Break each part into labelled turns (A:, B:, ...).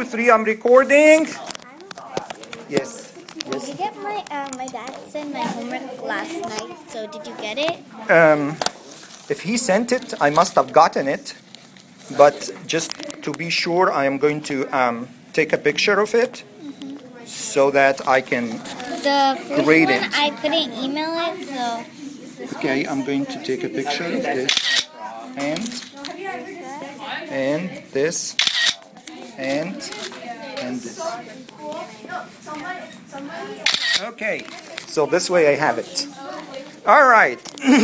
A: 2, 3, I'm recording. Yes.
B: Did you get my dad sent my homework last night, so did you get it?
A: If he sent it, I must have gotten it. But just to be sure, I am going to take a picture of it so that I can
B: The first
A: grade
B: one,
A: it.
B: I couldn't email it, so...
A: Okay, I'm going to take a picture of this and this and this. Okay, so this way I have it. All right.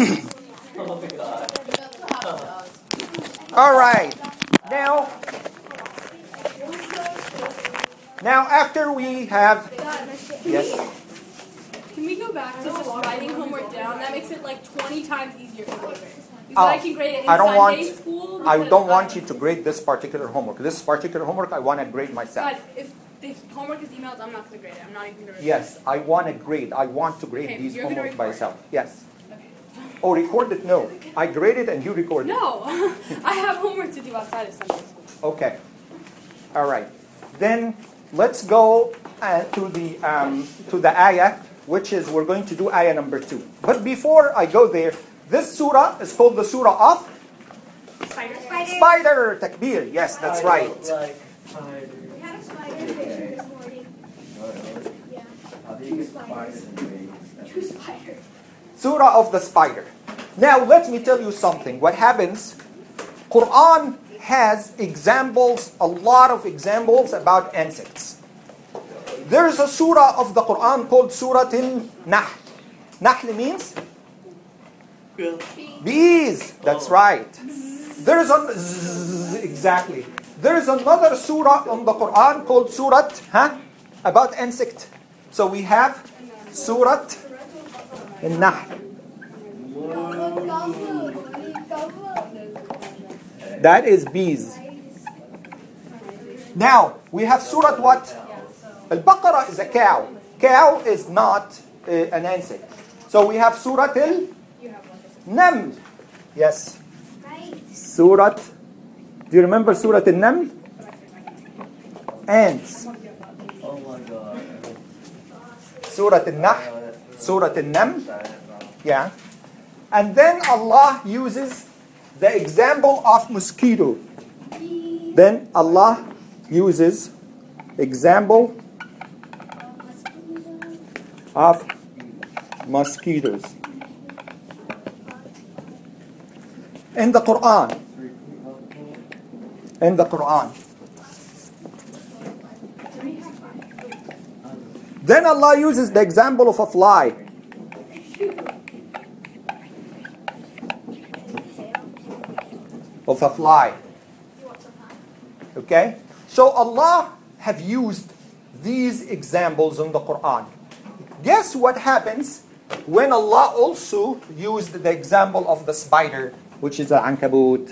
A: All right. Now after we have... Yes?
C: Can we go back to just writing homework down? That makes it like 20 times easier for me. Because I can grade it in Sunday school.
A: I don't want you to grade this particular homework. This particular homework, I want to grade myself.
C: God, if the homework is emailed, I'm not going to grade it. I'm not even going to record
A: Yes, I want to grade. I want to grade
C: Okay,
A: these
C: you're gonna
A: homework
C: record.
A: myself. Yes.
C: Okay.
A: Oh, record it? No. I grade it and you record it.
C: No, I have homework to do outside of Sunday school.
A: Okay. All right. Then let's go to the ayah, which is we're going to do ayah number 2. But before I go there, this surah is called the surah of Spider. Takbir. Yes, that's right.
D: We had a spider picture this morning. Two spiders.
A: Surah of the spider. Now let me tell you something. What happens? Quran has examples, a lot of examples about insects. There's a surah of the Quran called Surah Al-Nahl. Nahl means bees. That's right. There's exactly. There's another surah on the Quran called Surah about insect. So we have Surah Al-Nahl. That is bees. Now we have Surah what? Al-Baqarah is a cow. Cow is not an insect. So we have Surah Al-Naml. Yes. Surah. Do you remember Surah Al-Naml? Ants.
E: Oh my God.
A: Surah Al-Nahl. Surah Al-Naml. Yeah. And then Allah uses the example of mosquito. Then Allah uses example of mosquitoes in the Quran. In the Quran. Then Allah uses the example of a fly. Of a fly. Okay? So Allah have used these examples in the Quran. Guess what happens when Allah also used the example of the spider, which is an ankabut?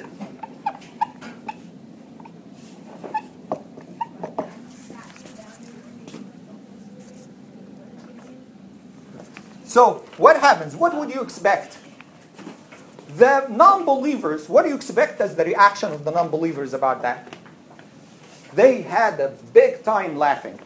A: So, what happens? What would you expect? The non-believers, what do you expect as the reaction of the non-believers about that? They had a big time laughing.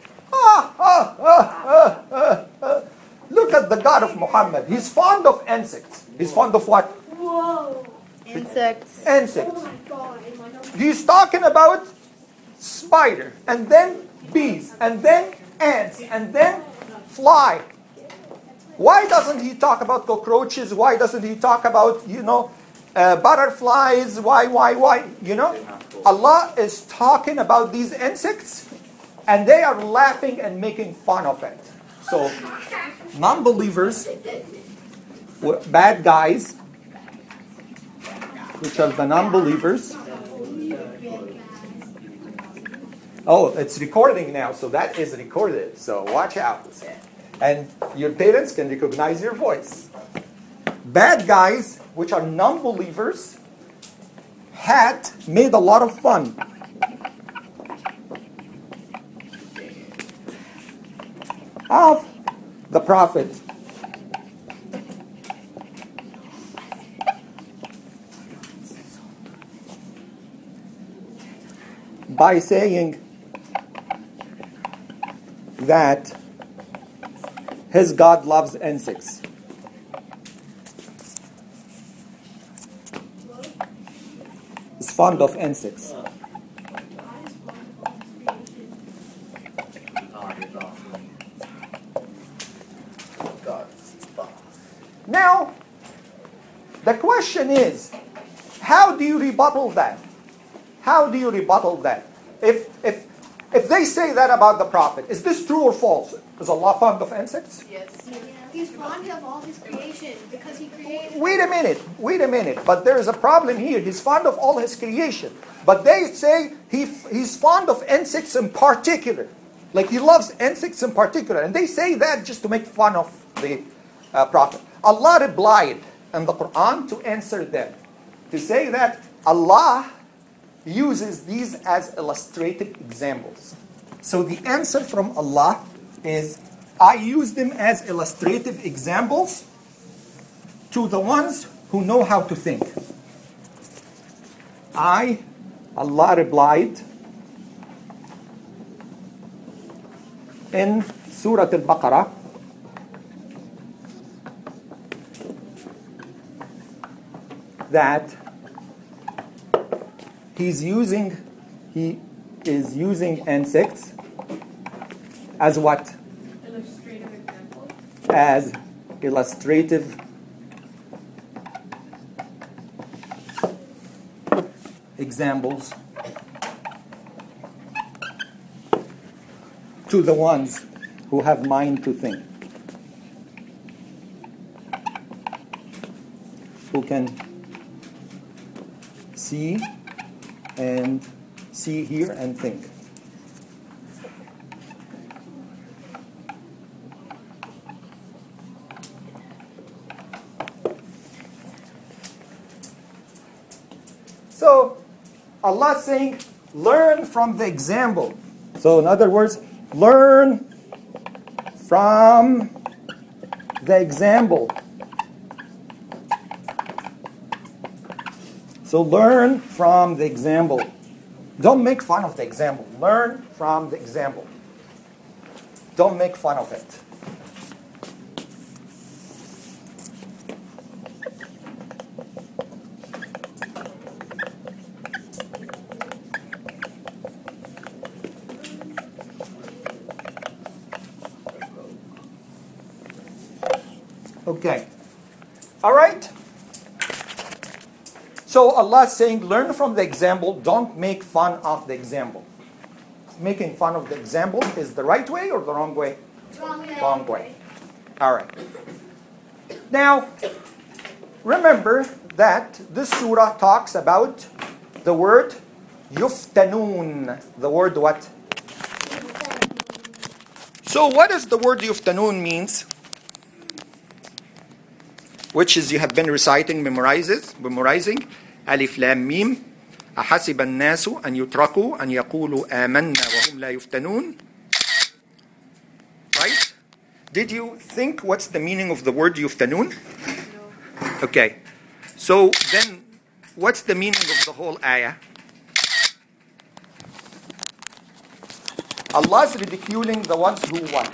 A: Look at the God of Muhammad. He's fond of insects. He's fond of what?
D: Whoa.
B: Insects.
A: Insects.
D: Oh my God.
A: He's talking about spider, and then bees, and then ants, and then fly. Why doesn't he talk about cockroaches? Why doesn't he talk about, butterflies? Why? Allah is talking about these insects, and they are laughing and making fun of it. So, non-believers, bad guys, which are the non-believers. Oh, it's recording now, so that is recorded. So watch out. And your parents can recognize your voice. Bad guys, which are non-believers, had made a lot of fun. Of the Prophet. By saying, that his God loves insects. Is fond of insects. Now, the question is, how do you rebuttal that? How do you rebuttal that? If they say that about the Prophet, is this true or false? Is Allah fond of insects?
D: Yes. He's fond of all his creation because he created.
A: Wait a minute. But there is a problem here. He's fond of all his creation. But they say he's fond of insects in particular. Like he loves insects in particular. And they say that just to make fun of the Prophet. Allah replied in the Quran to answer them. To say that Allah uses these as illustrative examples. So the answer from Allah is, I use them as illustrative examples to the ones who know how to think. Allah replied in Surah Al-Baqarah, that he is using insects as what?
C: Illustrative example.
A: As illustrative examples to the ones who have mind to think, who can see and see, hear, and think. So, Allah is saying, learn from the example. So, in other words, learn from the example. So learn from the example. Don't make fun of the example. Learn from the example. Don't make fun of it. Okay. All right. So Allah is saying, learn from the example, don't make fun of the example. Making fun of the example is the right way or the wrong way? Wrong way. All right. Now, remember that this surah talks about the word yuftanun. The word what? So what does the word yuftanun means? Which is you have been reciting, memorizing. Alif Lam Mim. أحسب الناس أن يتركوا أن يقولوا آمنا وهم لا يفتنون. Right? Did you think what's the meaning of the word yuftanun? No. Okay. So then, what's the meaning of the whole ayah? Allah is ridiculing the ones who what?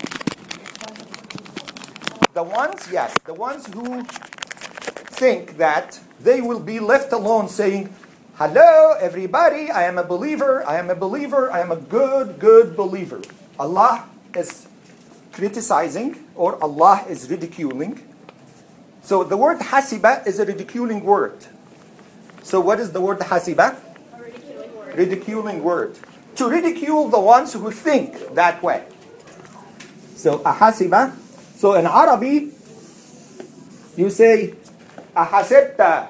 A: The ones who think that they will be left alone saying, hello everybody, I am a believer, I am a good believer. Allah is criticizing or Allah is ridiculing. So the word hasiba is a ridiculing word. So what is the word hasiba?
C: A ridiculing word.
A: Ridiculing word. To ridicule the ones who think that way. So ahasiba. So in Arabic, you say, ahasibta.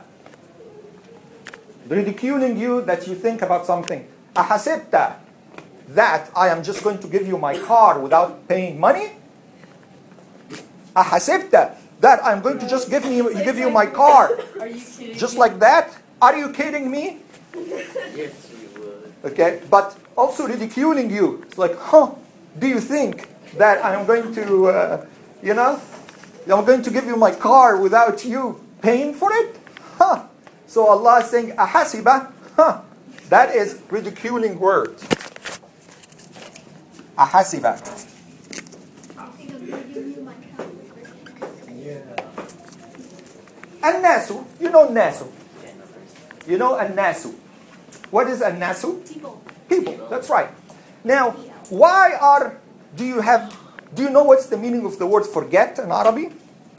A: Ridiculing you that you think about something. Ahasibta. That I am just going to give you my car without paying money. Ahasibta. That I'm going to just give you my car.
C: Are you kidding
A: Just
C: me?
A: like that? Are you kidding me?
E: Yes, you would.
A: Okay, but also ridiculing you. It's like, do you think that I'm going to, I'm going to give you my car without you paying for it? So Allah is saying, ahasiba, that is ridiculing word. أحسب. الناس. You know الناس. You know الناس. What is الناس?
C: People.
A: People. That's right. Now, do you know what's the meaning of the word forget in Arabic?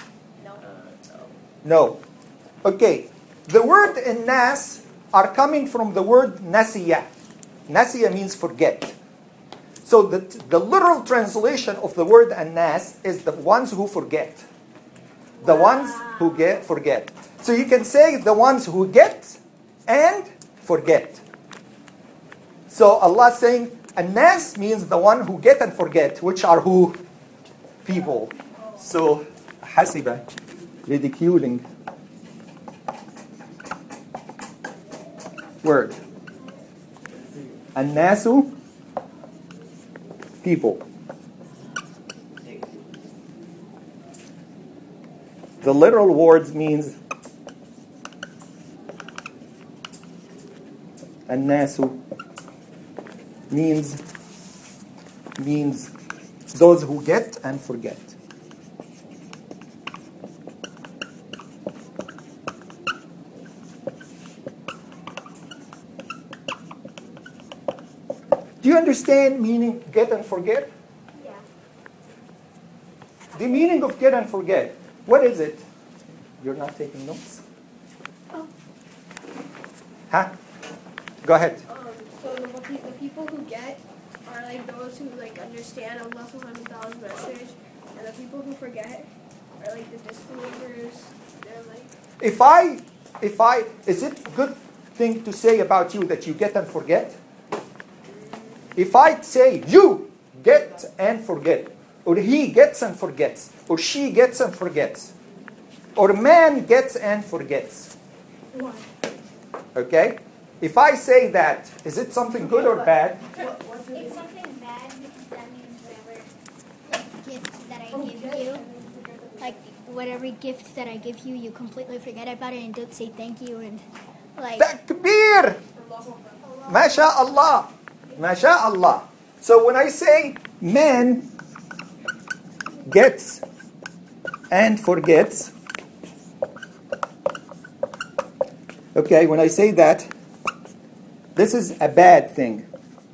A: No. Okay. The word الناس are coming from the word nasiya. Nasiya means forget. So the literal translation of the word الناس is the ones who forget. The ones who forget. So you can say the ones who get and forget. So Allah saying الناس means the one who get and forget, which are who? People. So حسب, ridiculing word. الناس, people. The literal words means الناس means those who get and forget. Do you understand meaning get and forget?
B: Yeah.
A: The meaning of get and forget, what is it? You're not taking notes?
B: Oh.
A: Huh? Go ahead.
D: So the people who get are like those who like understand Allah subhanahu wa ta'ala's message, and the people who forget are like the disbelievers. They're like
A: Is it a good thing to say about you that you get and forget? If I say you get and forget, or he gets and forgets, or she gets and forgets, or man gets and forgets. Okay? If I say that, is it something good or bad?
B: It's something bad because that means whatever gift that I give you, like whatever gift that I give you, you completely forget about it and don't say thank you and like.
A: Takbir! MashaAllah. MashaAllah. So when I say man gets and forgets, okay, when I say that, this is a bad thing.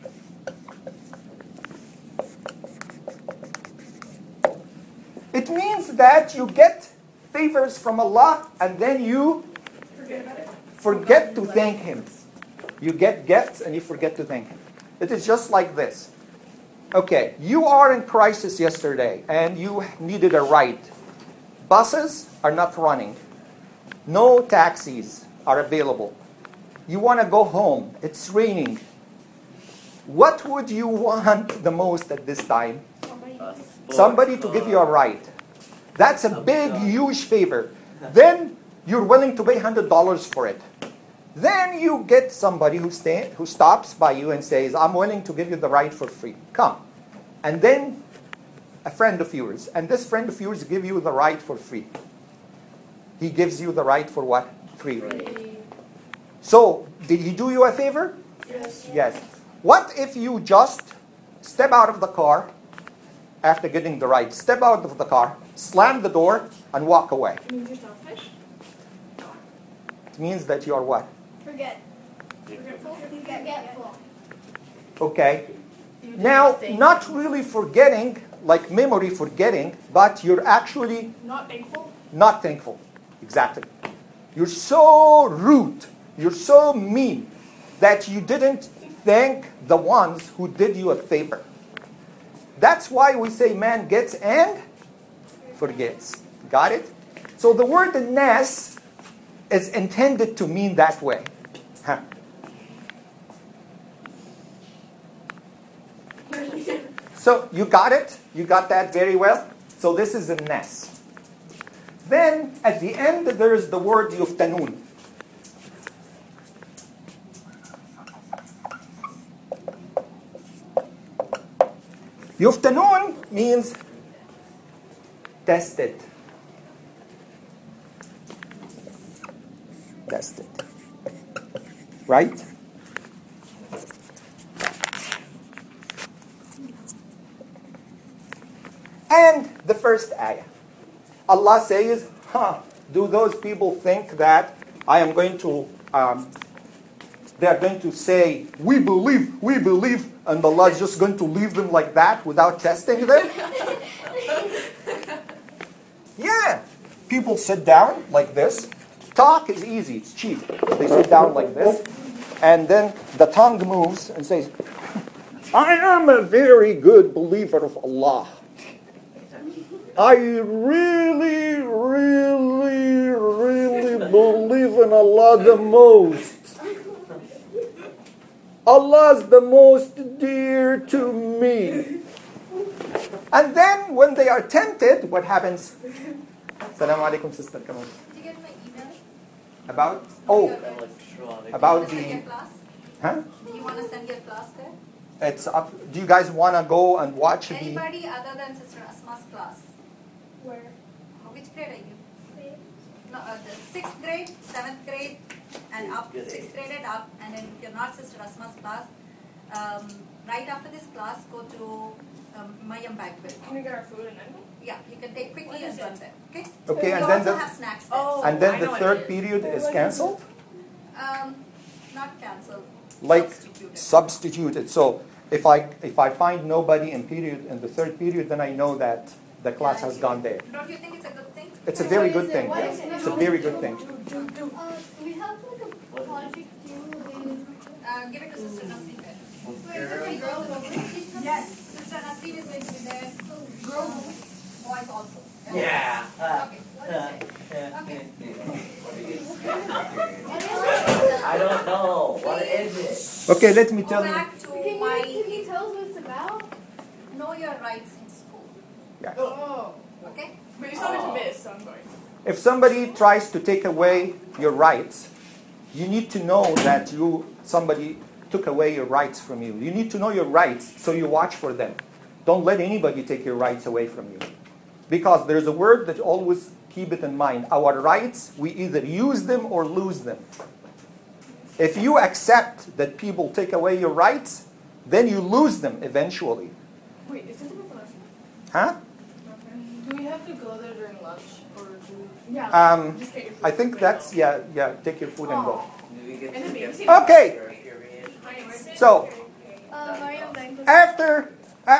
A: It means that you get favors from Allah and then you forget to thank Him. You get gifts and you forget to thank Him. It is just like this. Okay, you are in crisis yesterday and you needed a ride. Buses are not running. No taxis are available. You want to go home. It's raining. What would you want the most at this time? Somebody to give you a ride. That's a big, huge favor. Then you're willing to pay $100 for it. Then you get somebody who stops by you and says, I'm willing to give you the ride for free. Come. And then a friend of yours. And this friend of yours gives you the ride for free. He gives you the ride for what? Free. So, did he do you a favor?
D: yes.
A: Yes. What if you just step out of the car after getting the ride? Step out of the car, slam the door, and walk away.
D: Means you're selfish.
A: It means that you are what?
D: Forget. Forgetful.
A: Okay. Now, not really forgetting, like memory forgetting, but you're actually
C: Not thankful.
A: not thankful. Exactly. You're so rude, you're so mean, that you didn't thank the ones who did you a favor. That's why we say man gets and forgets. Got it? So the word nas is intended to mean that way. Huh. So you got it? You got that very well? So this is a nas. Then at the end there is the word yuftanun. Yuftanun means tested. Tested. Right? And the first ayah. Allah says, do those people think that I am going to, they are going to say, we believe, and Allah is just going to leave them like that without testing them? Yeah. People sit down like this. Talk is easy, it's cheap. They sit down like this, and then the tongue moves and says, I am a very good believer of Allah. I really believe in Allah the most. Allah's the most dear to me. And then when they are tempted, what happens? Assalamu alaikum, sister. Come on.
F: Did you get my email?
A: About? About the... Huh?
F: Do you want to send your class there?
A: It's up. Do you guys want to go and watch
F: Anybody other than Sister Asma's class?
D: Where?
F: Which grade are you? No, the 6th grade, 7th grade, and up. 6th grade and up. And then if you're not Sister Asma's class, right after this class, go to Mayam Banquet.
D: Can we get our food and then?
F: Yeah, you can take quickly and run there. Okay?
A: Okay,
F: We
A: and
F: also
A: then
F: have snacks there.
A: and then the third period is cancelled?
F: Not cancelled.
A: Like
F: Substituted.
A: substituted. So if I find nobody in the third period, then I know that the class has gone there.
F: Don't you think it's a good thing?
A: It's a very good thing. Yeah. It's a very good thing.
B: We have like a project due in...
F: Give it to Sister Nasreen there.
B: Yes.
F: Yes, Sister Nasreen is going to be there. Girls, boys also.
E: Yeah.
F: Okay, what is it?
E: I don't know. What is it?
A: Okay, let me
F: Go
A: tell you.
F: back to
D: Can you
F: my
D: tell us what it's about?
F: know your rights in school.
A: Yeah.
D: Oh.
F: Okay?
D: But you started to miss, so I'm going.
A: If somebody tries to take away your rights, you need to know that somebody took away your rights from you. You need to know your rights, so you watch for them. Don't let anybody take your rights away from you. Because there's a word that always keep it in mind. Our rights, we either use them or lose them. If you accept that people take away your rights, then you lose them eventually.
D: Wait, is this about us?
A: Huh?
D: Do we have to go there during lunch? Or do we... Yeah. Just get your food
A: I think
D: right
A: that's,
D: now.
A: take your food and go.
E: Do we get
D: And then
E: to
D: maybe-
E: get
A: Okay, so
D: Mariam Banquet.
A: after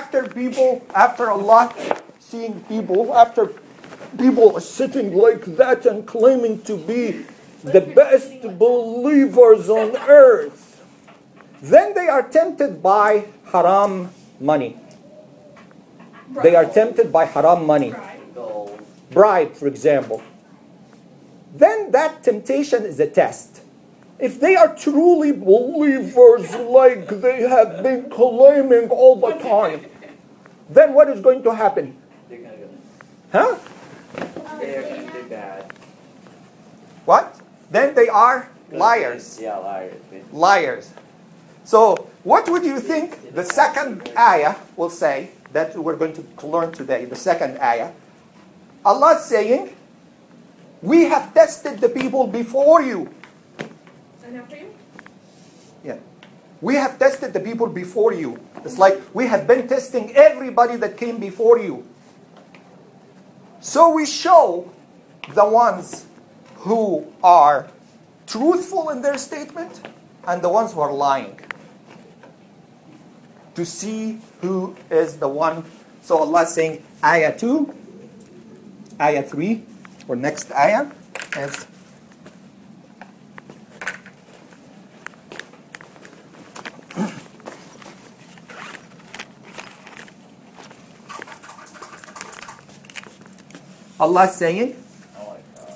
A: Allah seeing people, after people are sitting like that and claiming to be the best believers on earth, then they are tempted by haram money. They are tempted by haram money.
E: gold?
A: Bribe, for example. Then that temptation is a test. If they are truly believers like they have been claiming all the time, then what is going to happen?
E: They're gonna go.
A: Huh?
E: They're gonna do bad.
A: What? Then they are liars.
E: Yeah, liars.
A: Liars. So, what would you think the second ayah will say that we're going to learn today? The second ayah. Allah is saying, we have tested the people before you.
D: And after you?
A: Yeah. We have tested the people before you. It's like we have been testing everybody that came before you. So we show the ones who are truthful in their statement and the ones who are lying, to see who is the one. So Allah is saying, ayah 2, ayah 3, or next ayah is Allah is saying,
E: Oh my God.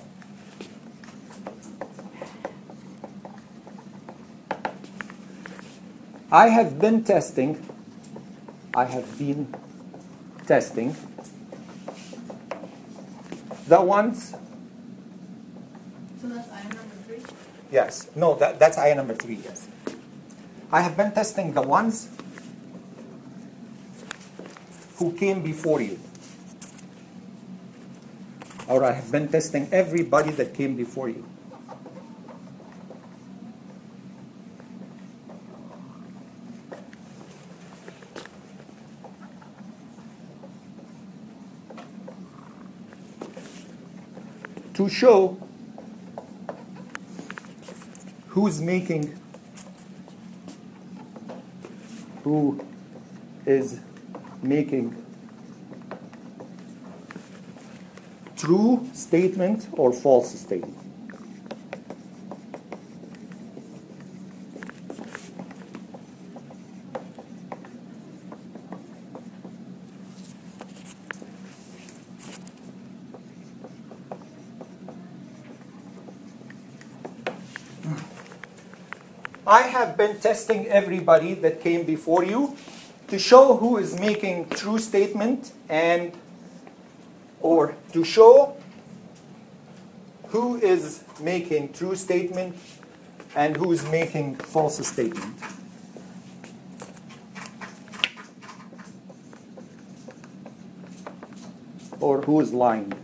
A: I have been testing the ones.
D: So that's item number 3?
A: Yes. No, that's ayah number 3, yes. I have been testing the ones who came before you. Or I have been testing everybody that came before you. to show who is making true statement or false statement. I have been testing everybody that came before you to show who is making true statement or to show who is making true statement and who is making false statement. Or who is lying.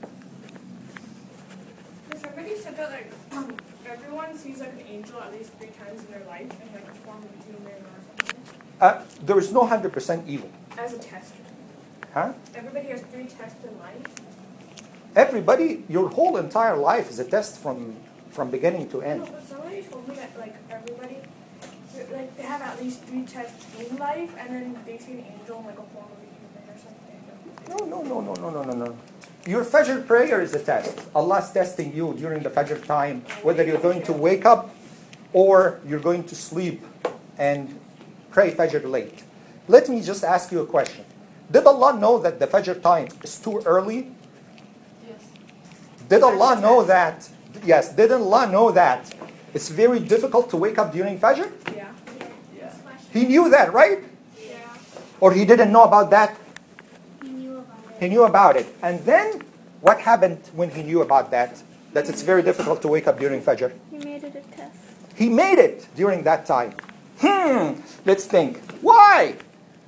D: Somebody said that everyone sees an angel at least 3 times in their life and a form of human or something.
A: There is no 100% evil.
D: As a test.
A: Huh?
D: Everybody has 3 tests in life.
A: Everybody, your whole entire life is a test from beginning to end.
D: No, but somebody told me that everybody, they have at least 3 tests in life, and then they see an angel in a form of a human or something.
A: No. Your Fajr prayer is a test. Allah's testing you during the Fajr time, whether you're going to wake up or you're going to sleep and pray Fajr late. Let me just ask you a question. Did Allah know that the Fajr time is too early?
C: Yes.
A: Did Allah know that? Yes. Did Allah know that it's very difficult to wake up during Fajr?
D: Yeah.
E: Yeah.
A: He knew that, right?
D: Yeah.
A: Or he didn't know about that?
B: He knew about it.
A: He knew about it. And then what happened when he knew about that? That it's very difficult to wake up during Fajr.
B: He made it a test.
A: He made it during that time. Let's think. Why?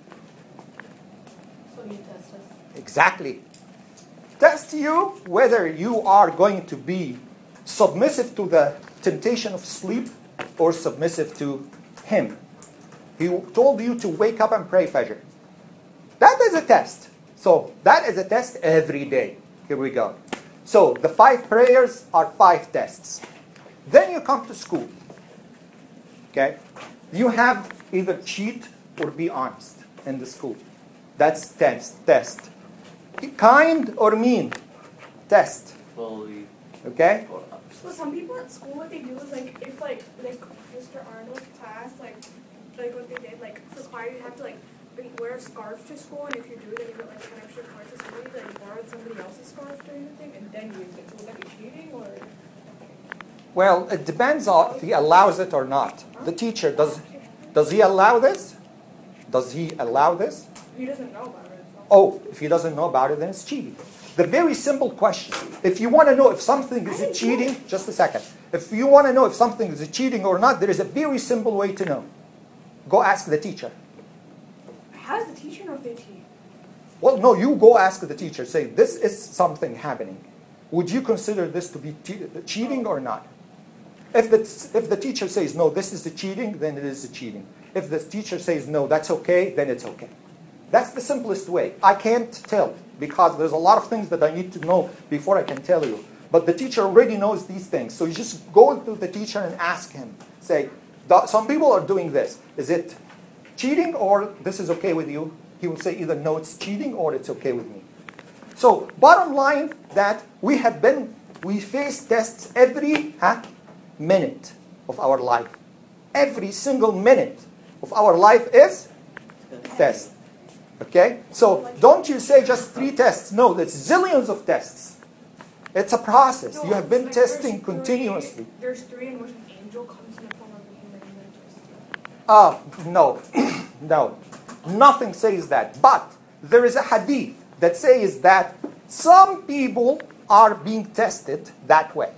C: So you test us.
A: Exactly. Test you whether you are going to be submissive to the temptation of sleep or submissive to him. He told you to wake up and pray Fajr. That is a test. So that is a test every day. Here we go. So the 5 prayers are 5 tests. Then you come to school. Okay? You have either cheat or be honest in the school. That's test. Kind or mean? Test.
E: Fully.
A: Okay?
E: Or up.
D: So some people at school, what they do is if Mr. Arnold's class, what they did, for choir, you have to wear a scarf to school, and if you do, then you get an extra card to somebody that borrowed somebody else's scarf or anything, and then use it. So would that be cheating or?
A: Well, it depends on if he allows it or not. The teacher, does he allow this? Does he allow this?
D: He doesn't know about it. So.
A: Oh, if he doesn't know about it, then it's cheating. The very simple question. If you want to know if something is cheating, just a second. If you want to know if something is cheating or not, there is a very simple way to know. Go ask the teacher.
D: How does the teacher know if they cheat?
A: Well, no, you go ask the teacher. Say, this is something happening. Would you consider this to be cheating or not? If the teacher says, no, this is the cheating, then it is the cheating. If the teacher says, no, that's okay, then it's okay. That's the simplest way. I can't tell because there's a lot of things that I need to know before I can tell you. But the teacher already knows these things. So you just go to the teacher and ask him. Say, some people are doing this. Is it cheating or this is okay with you? He will say either no, it's cheating or it's okay with me. So bottom line that we face tests every minute of our life. Every single minute of our life is test. Okay? So don't you say just 3 tests. No, there's zillions of tests. It's a process.
D: No,
A: you have been testing
D: there's
A: continuously.
D: There's 3 in which an angel comes in the form of a human.
A: No. No. Nothing says that. But there is a hadith that says that some people are being tested that way.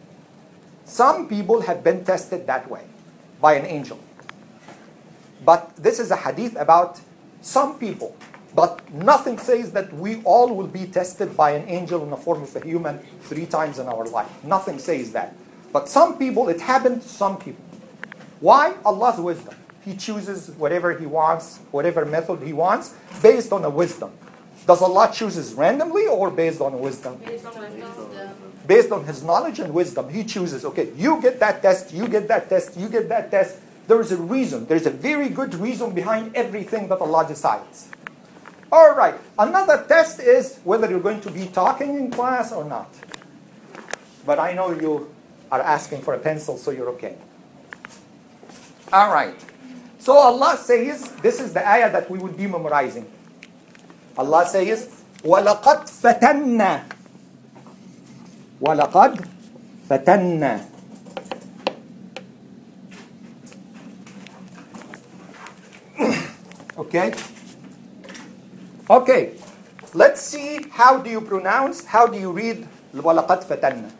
A: Some people have been tested that way by an angel. But this is a hadith about some people. But nothing says that we all will be tested by an angel in the form of a human 3 times in our life. Nothing says that. But some people, it happened to some people. Why? Allah's wisdom. He chooses whatever He wants, whatever method He wants, based on a wisdom. Does Allah chooses randomly or based on wisdom?
C: Based on wisdom.
A: based on his knowledge and wisdom, he chooses, okay, you get that test, you get that test, you get that test. There is a reason. There's a very good reason behind everything that Allah decides. All right. Another test is whether you're going to be talking in class or not. But I know you are asking for a pencil, so you're okay. All right. So Allah says, this is the ayah that we would be memorizing. Allah says, وَلَقَدْ فَتَنَّا وَلَقَدْ فَتَنَّا. Okay? Okay. Let's see how do you read وَلَقَدْ فَتَنَّا.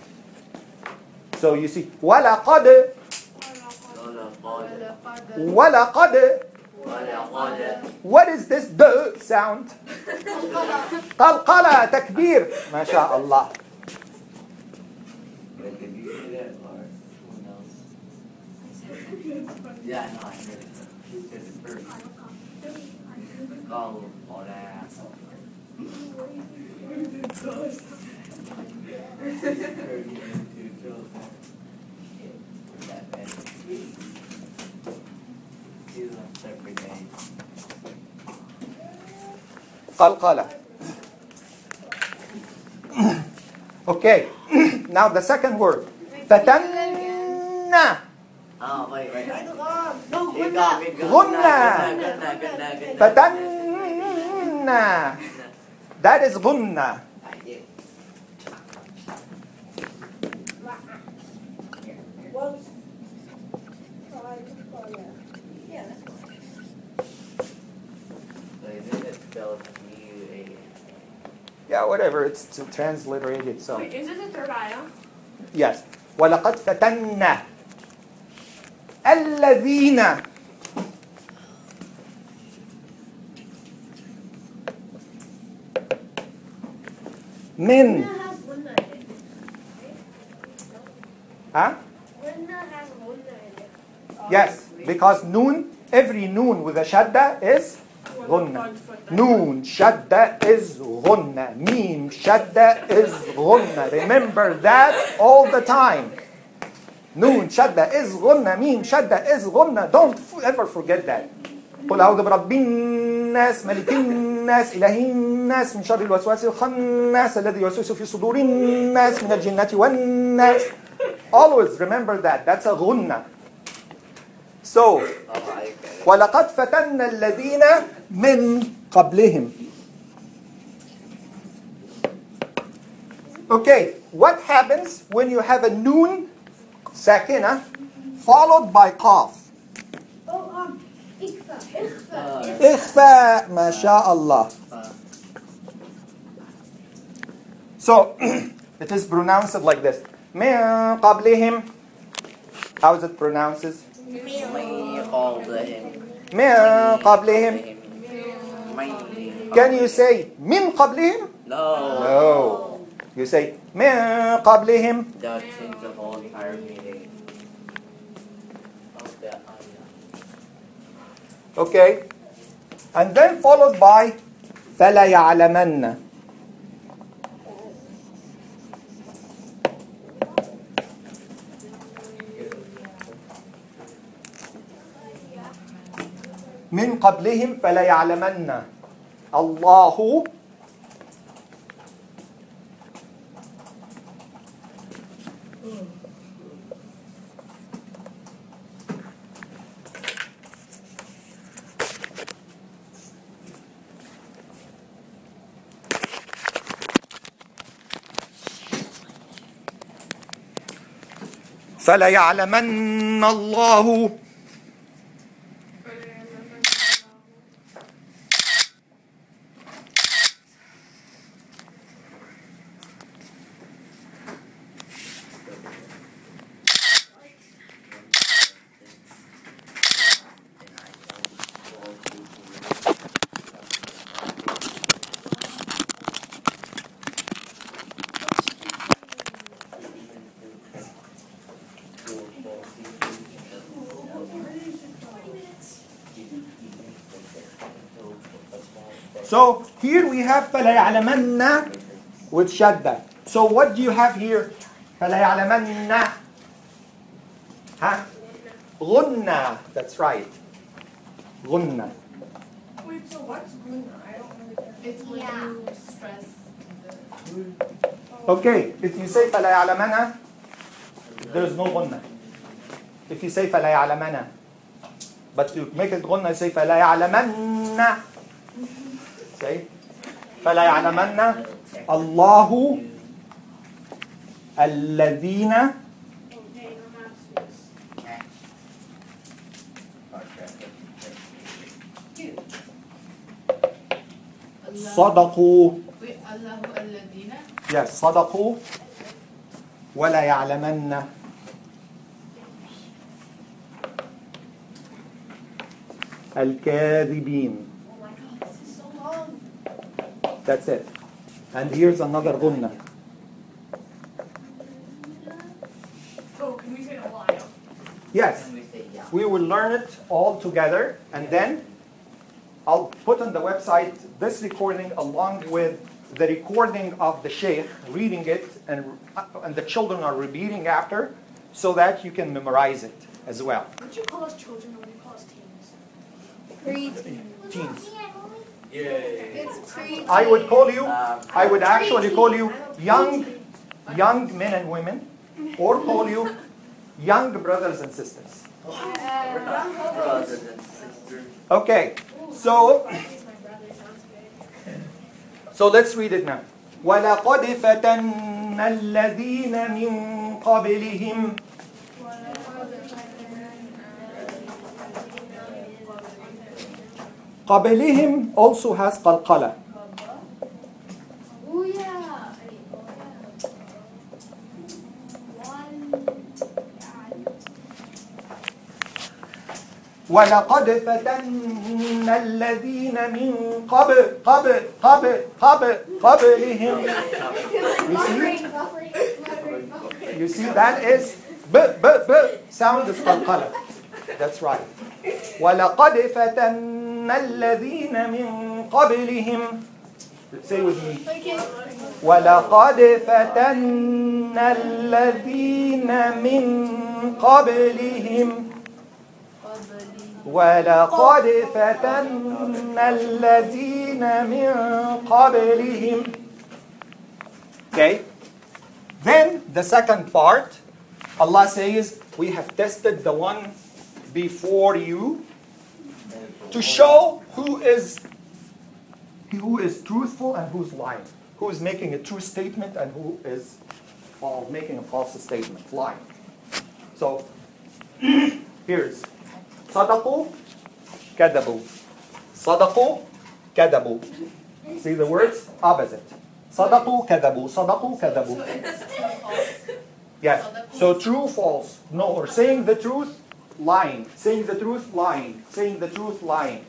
A: So you see, وَلَقَدْ وَلَقَدْ. What is this d sound? قلقلة تكبير. ما شاء الله.
E: Yeah, I know. I heard it. She said it first. Call all that asshole.
A: قلقلة. Okay. Now the second word. فتنا.
E: Oh, wait.
A: غنى. فتنا. That is غنى. Yeah, whatever. It's transliterated. So.
C: Wait, is this a third ayah?
A: Yes. وَلَقَدْ فَتَنَّا الَّذِينَ من. Huh? Yes, because noon, every noon with a shadda is غنة. Noon shadda is غنة. Mim shadda is غنة. Remember that all the time. Noon shadda is غنة. Mim shadda is غنة. Don't ever forget that. قل أعوذ برب الناس ملك الناس إله الناس من شر الوسواس الخناس الذي يوسوس في صدور الناس من الجنة والناس. Always remember that. That's a غنة. So, وَلَقَدْ فَتَنَّا الَّذِينَ مِنْ قَبْلِهِمْ. Okay, what happens when you have a noon, sakina, followed by qaf? إخفاء. ما شاء الله. So, it is pronounced like this. مِنْ قَبْلِهِمْ. How is it pronounced? من قبلهم. Can you say من قبلهم? No. You say من قبلهم.
E: That changed the whole entire meaning of that ayah.
A: Okay. And then followed by فلا يعلمن. من قبلهم فلا يعلمن الله فلا يعلمن الله. So here we have فَلَا يَعْلَمَنَّ with shadda. So what do you have here? فَلَا يَعْلَمَنَّ. Huh? غُنَّة. That's right. غُنَّة.
D: Wait, so what's gunna? I don't understand.
C: It's when
B: Yeah.
C: you stress the.
A: Okay, if you say فَلَا يَعْلَمَنَ, there's no غُنَّة. If you say فَلَا يَعْلَمَنَ, but to make it غُنَّة, you say فَلَا يَعْلَمَنَّ. Say فَلَا يَعْلَمَنَّ اللَّهُ الَّذِينَ
D: Okay, no masters.
A: صدقوا.
C: Wait, Allahu alladina.
A: Yes, صدقوا ولا يعلمن الكاذبين.
D: Oh my god, this is so long.
A: That's it. And here's another غنة.
D: Oh, can we say it a while?
A: Yes,
E: Then we say yeah.
A: we will learn it all together, and then I'll put on the website this recording along with the recording of the sheikh reading it, and the children are repeating after, so that you can memorize it as well.
D: Would you call us children or would you call us teens?
A: Teens.
C: It's pre.
A: I would call you,
E: Um,
A: I would actually call you young men and women, or call you young brothers and sisters.
E: brothers and sisters.
A: Okay, so
D: He's my brother, sounds good.
A: So let's read it now. وَلَقَدْ فَتَنَّ الَّذِينَ مِنْ قَبْلِهِمْ. قَبْلِهِمْ also has قَلْقَلَة.
C: Oh yeah.
A: وَلَقَدْ فَتَنَّ الَّذِينَ مِنْ قَبْلِهِمْ. You see that is sound is قلقلة. That's right. وَلَقَدْ فَتَنَّ الَّذِينَ مِنْ قَبْلِهِمْ. Say with me. وَلَقَدْ فَتَنَّ الَّذِينَ مِنْ قَبْلِهِمْ. وَلَقَدْ فَتَنَّ الَّذِينَ مِنْ قَبْلِهِمْ. Okay. Then the second part, Allah says, we have tested the one before you to show who is truthful and who's lying, who is making a true statement and who is making a false statement, lying. So here's صدقوا كذبوا. صدقوا كذبوا. See the words opposite. صدقوا كذبوا. صدقوا كذبوا.
C: So it's true, false.
A: Yes. So true, false. No, or saying the truth, lying. Saying the truth, lying. Saying the truth, lying.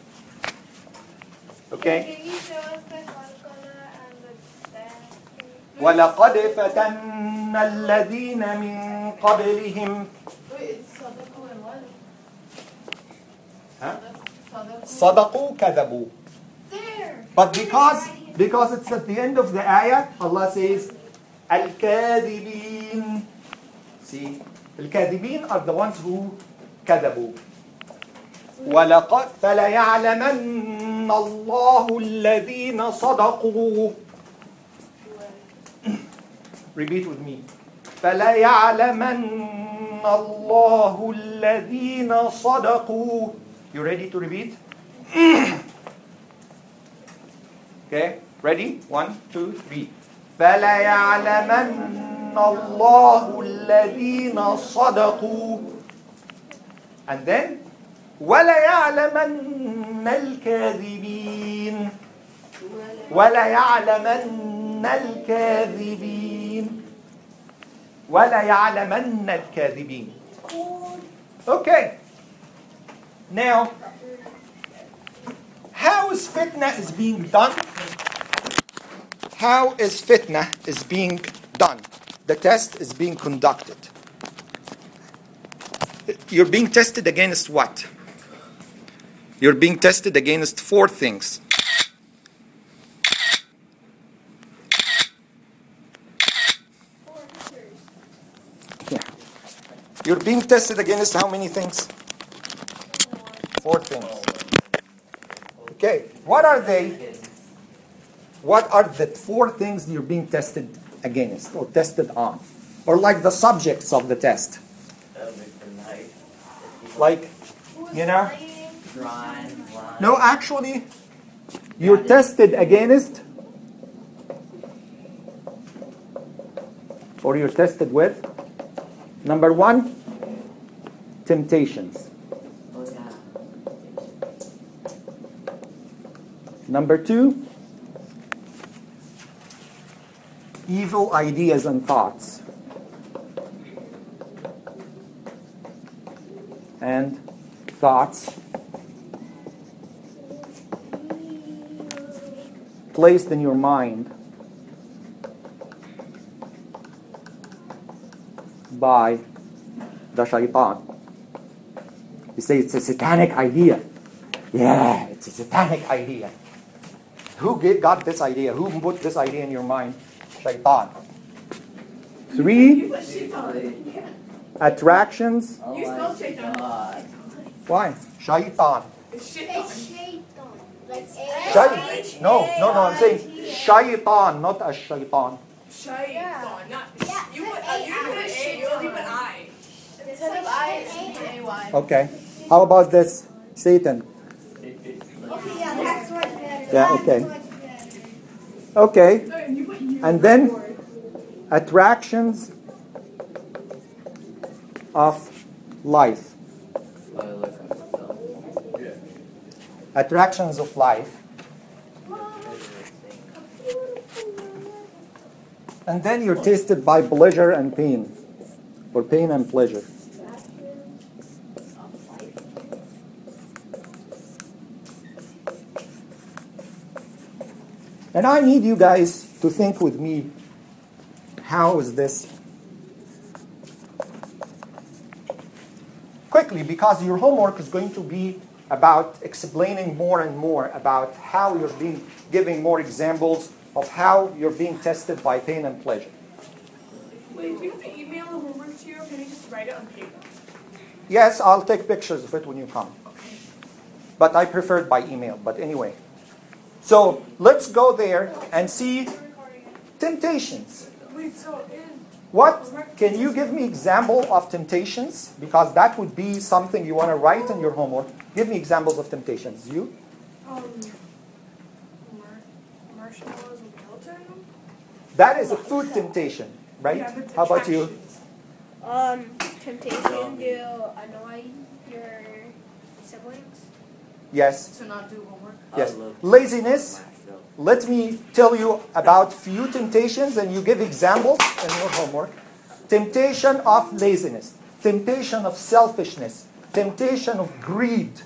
A: Okay?
D: Can you show us the qalqala and the dash?
A: وَلَقَدْ فَتَنَّ الَّذِينَ مِنْ قَبْلِهِمْ.
C: Wait, it's sadaku and what?
A: Huh?
C: Sadaku.
A: صدقوا كذبوا.
C: There.
A: But because it's at the end of the ayah, Allah says, Al-Kadibin. See, Al-Kadibin are the ones who كذبوا. وَلَقَدْ فَلَيَعْلَمَنَّ اللَّهُ الَّذِينَ صَدَقُوا. Repeat with me. فَلَيَعْلَمَنَّ اللَّهُ الَّذِينَ صَدَقُوا. You ready to repeat? Okay, ready? 1, 2, 3. فَلَيَعْلَمَنَّ اللَّهُ الَّذِينَ صَدَقُوا. And then, وَلَيَعْلَمَنَّ الْكَاذِبِينَ. وَلَيَعْلَمَنَّ الْكَاذِبِينَ. وَلَيَعْلَمَنَّ الْكَاذِبِينَ. Okay. Now, how is fitna is being done? How is fitna is being done? The test is being conducted. You're being tested against what? You're being tested against 4 things. You're being tested against how many things? 4 things. Okay, what are they? What are the 4 things you're being tested against or tested on? Or like the subjects of the test? Like, you know? No, actually, you're tested against, or you're tested with, number 1, temptations. Number 2, evil ideas and thoughts. And thoughts placed in your mind by the shaitan. You say it's a satanic idea. Yeah, it's a satanic idea. Who got this idea? Who put this idea in your mind? Shaitan. 3, attractions.
C: You spelled shaitan.
A: Why? Shaitan.
C: It's shaitan.
A: No, I'm saying shaitan, not a shaitan.
C: Shaitan. Not, you put a, you put A, you only put I.
D: Instead of I, it should be A-Y.
A: Okay. How about this? Satan. Yeah, okay. Okay. And then attractions of life. Attractions of life. And then you're tasted by pleasure and pain, or pain and pleasure. And I need you guys to think with me, how is this? Quickly, because your homework is going to be about explaining more and more about how you're being, giving more examples of how you're being tested by pain and pleasure.
C: Wait, do you have to email the homework to you, or can you just write it on paper?
A: Yes, I'll take pictures of it when you come. But I prefer it by email. But anyway. So let's go there and see temptations.
C: Wait, so
A: What? Can you give me example of temptations? Because that would be something you want to write in your homework. Give me examples of temptations. You?
C: Marshmallows and Milton?
A: That is a food temptation, right?
C: Yeah, but
A: How about you?
D: Temptation to annoy your siblings.
A: Yes.
C: To not do homework?
A: Yes. Laziness. Let me tell you about few temptations and you give examples in your homework. Temptation of laziness. Temptation of selfishness. Temptation of greed.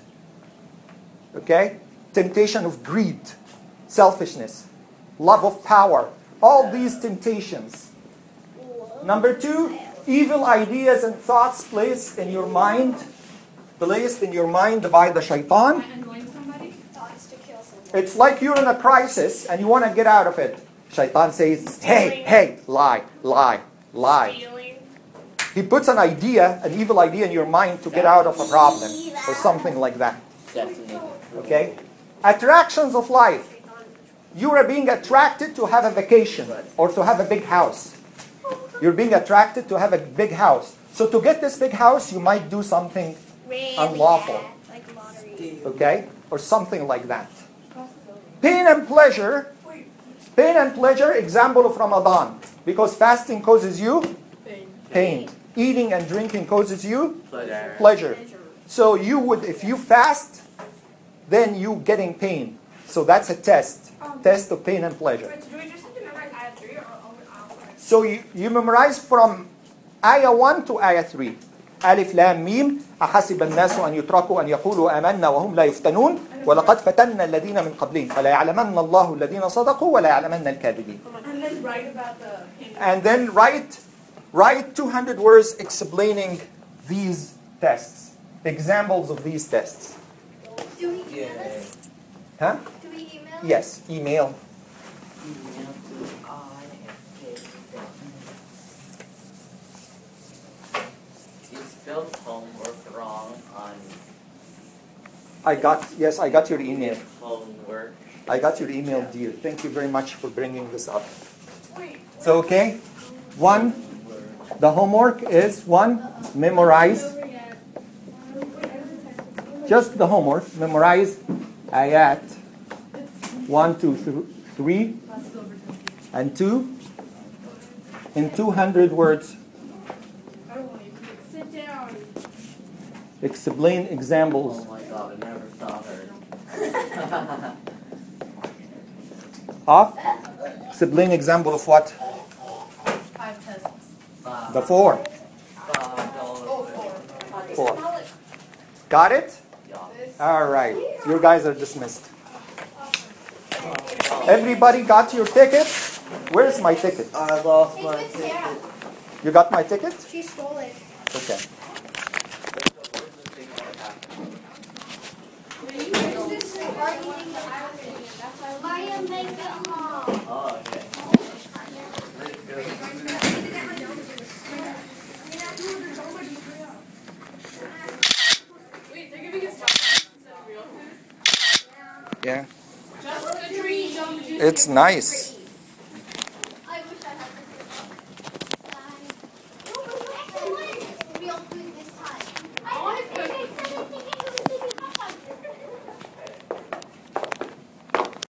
A: Okay? Temptation of greed. Selfishness. Love of power. All these temptations. Number 2, evil ideas and thoughts placed in your mind. Placed in your mind by the shaitan.
C: Annoying somebody?
D: Thoughts to kill someone.
A: It's like you're in a crisis and you want to get out of it. Shaitan says, hey, lie.
C: Stealing?
A: He puts an idea, an evil idea in your mind to get out of a problem or something like that. Okay? Attractions of life. You are being attracted to have a vacation or to have a big house. You're being attracted to have a big house. So to get this big house, you might do something unlawful.
D: Like lottery.
A: Okay? Or something like that. Pain and pleasure. Pain and pleasure, example of Ramadan. Because fasting causes you pain. Eating and drinking causes you pleasure. So you would, if you fast, then you getting pain. So that's a test. Test of pain and pleasure.
C: Wait, so do we just have to memorize ayah 3 or
A: So you memorize from ayah 1 to ayah 3. ألف لام ميم أحسب الناس أن يتركوا أن يقولوا آمنا وهم لا يفتنون ولقد فتنا الذين من قبلهم فلا يعلمن الله الذين صدقوا ولا يعلمن الكاذبين.
C: And then write about the pain.
A: And then write 200 words explaining these tests, examples of these tests.
B: Do we email it?
A: Huh?
B: Do we email it?
A: Yes, email. I got your email.
E: Homework.
A: I got your email, dear. Thank you very much for bringing this up. So, okay. One, the homework is memorize. Just the homework. Memorize ayat 1, 2, 3, and 2 in 200 words.
C: Sit down.
A: Explain examples
E: Oh my god, I never saw her.
A: of. Explain example of what?
C: 5 tests.
A: The 4.
E: $5.
A: 4. Got it? All right. You guys are dismissed. Everybody got your ticket? Where's my ticket?
E: I lost
B: It's
E: my
B: with Sarah.
E: ticket.
A: You got my ticket?
B: She stole it.
A: Okay.
B: Maya, make it home.
E: Oh, okay.
C: Wait, they're giving us chocolate instead of real food?
A: Yeah.
C: Just the tree, jump juice.
A: It's nice.